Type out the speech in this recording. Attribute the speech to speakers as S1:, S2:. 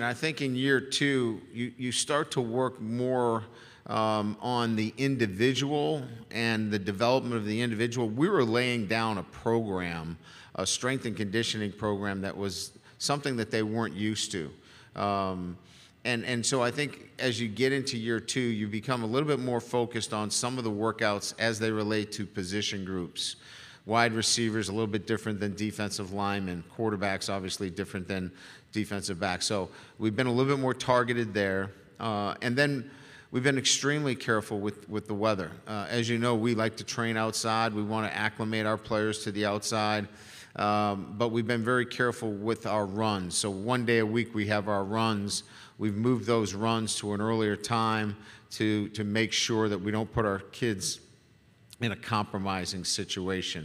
S1: I think in year two, you start to work more on the individual and the development of the individual. We were laying down a program, a strength and conditioning program that was something that they weren't used to. And so I think as you get into year two, you become a little bit more focused on some of the workouts as they relate to position groups. Wide receivers a little bit different than defensive linemen. Quarterbacks obviously different than defensive backs. So we've been a little bit more targeted there. And then we've been extremely careful with the weather. As you know, we like to train outside. We want to acclimate our players to the outside. But we've been very careful with our runs. So one day a week we have our runs. We've moved those runs to an earlier time to make sure that we don't put our kids in a compromising situation.